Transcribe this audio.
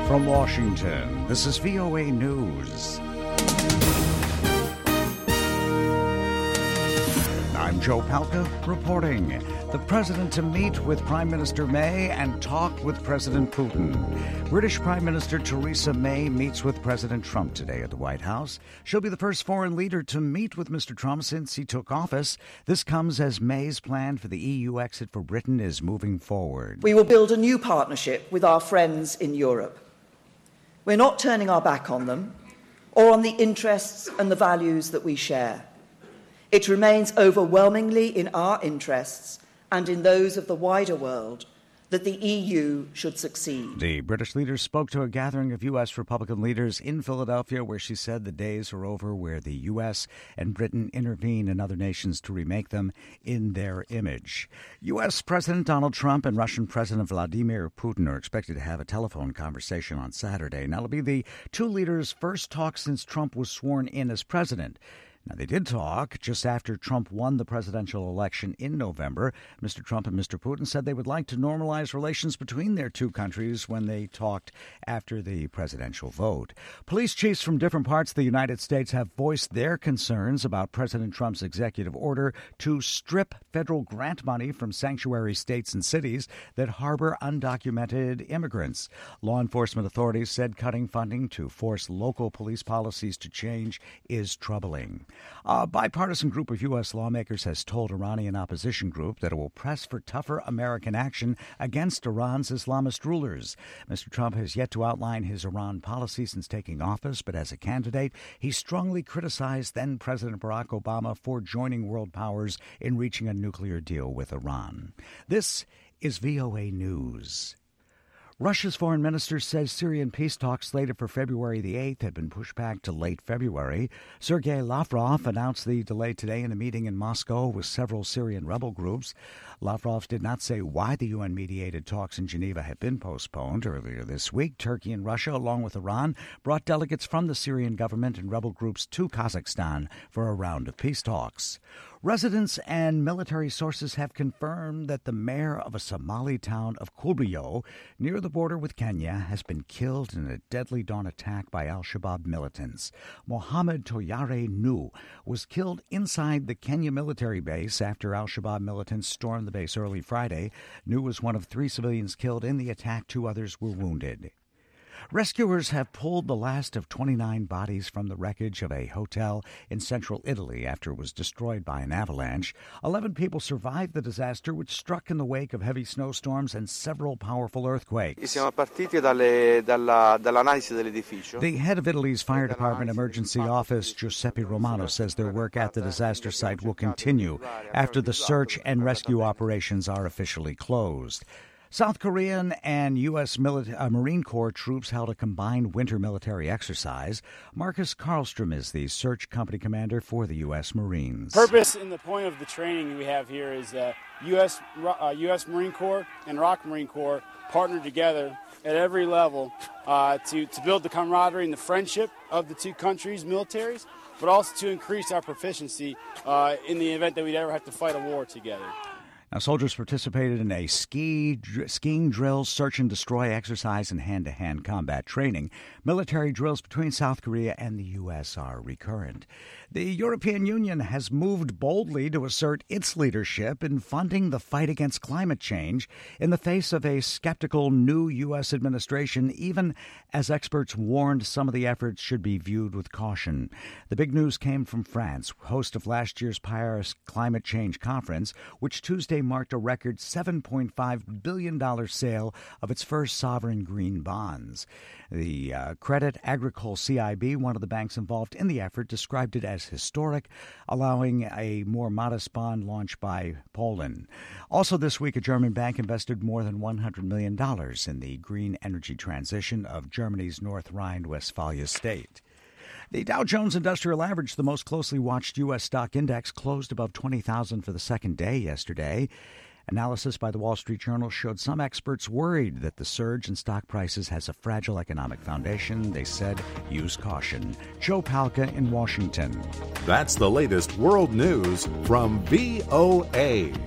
From Washington, this is VOA News. I'm Joe Palca reporting. The president to meet with Prime Minister May and talk with President Putin. British Prime Minister Theresa May meets with President Trump today at the White House. She'll be the first foreign leader to meet with Mr. Trump since he took office. This comes as May's plan for the EU exit for Britain is moving forward. We will build a new partnership with our friends in Europe. We're not turning our back on them or on the interests and the values that we share. It remains overwhelmingly in our interests and in those of the wider world that the EU should succeed. The British leader spoke to a gathering of U.S. Republican leaders in Philadelphia where she said the days are over where the U.S. and Britain intervene in other nations to remake them in their image. U.S. President Donald Trump and Russian President Vladimir Putin are expected to have a telephone conversation on Saturday. Now, it'll be the two leaders' first talk since Trump was sworn in as president. Now, they did talk just after Trump won the presidential election in November. Mr. Trump and Mr. Putin said they would like to normalize relations between their two countries when they talked after the presidential vote. Police chiefs from different parts of the United States have voiced their concerns about President Trump's executive order to strip federal grant money from sanctuary states and cities that harbor undocumented immigrants. Law enforcement authorities said cutting funding to force local police policies to change is troubling. A bipartisan group of U.S. lawmakers has told Iranian opposition group that it will press for tougher American action against Iran's Islamist rulers. Mr. Trump has yet to outline his Iran policy since taking office, but as a candidate, he strongly criticized then-President Barack Obama for joining world powers in reaching a nuclear deal with Iran. This is VOA News. Russia's foreign minister says Syrian peace talks slated for February the 8th had been pushed back to late February. Sergei Lavrov announced the delay today in a meeting in Moscow with several Syrian rebel groups. Lavrov did not say why the UN-mediated talks in Geneva had been postponed. Earlier this week, Turkey and Russia, along with Iran, brought delegates from the Syrian government and rebel groups to Kazakhstan for a round of peace talks. Residents and military sources have confirmed that the mayor of a Somali town of Kulbiyo, near the border with Kenya, has been killed in a deadly dawn attack by al-Shabaab militants. Mohammed Toyare Nu was killed inside the Kenya military base after al-Shabaab militants stormed the base early Friday. Nu was one of 3 civilians killed in the attack. 2 others were wounded. Rescuers have pulled the last of 29 bodies from the wreckage of a hotel in central Italy after it was destroyed by an avalanche. 11 people survived the disaster, which struck in the wake of heavy snowstorms and several powerful earthquakes. The head of Italy's fire department emergency office, Giuseppe Romano, says their work at the disaster site will continue after the search and rescue operations are officially closed. South Korean and U.S. Marine Corps troops held a combined winter military exercise. Marcus Karlstrom is the search company commander for the U.S. Marines. Purpose and the point of the training we have here is U.S. Marine Corps and Iraq Marine Corps partner together at every level to build the camaraderie and the friendship of the two countries' militaries, but also to increase our proficiency in the event that we'd ever have to fight a war together. Now, soldiers participated in a skiing drill, search and destroy exercise, and hand-to-hand combat training. Military drills between South Korea and the U.S. are recurrent. The European Union has moved boldly to assert its leadership in funding the fight against climate change in the face of a skeptical new U.S. administration, even as experts warned some of the efforts should be viewed with caution. The big news came from France, host of last year's Paris Climate Change Conference, which Tuesday marked a record $7.5 billion sale of its first sovereign green bonds. The Credit Agricole CIB, one of the banks involved in the effort, described it as historic, allowing a more modest bond launch by Poland. Also this week, a German bank invested more than $100 million in the green energy transition of Germany's North Rhine-Westphalia state. The Dow Jones Industrial Average, the most closely watched U.S. stock index, closed above 20,000 for the second day yesterday. Analysis by the Wall Street Journal showed some experts worried that the surge in stock prices has a fragile economic foundation. They said, use caution. Joe Palca in Washington. That's the latest world news from VOA.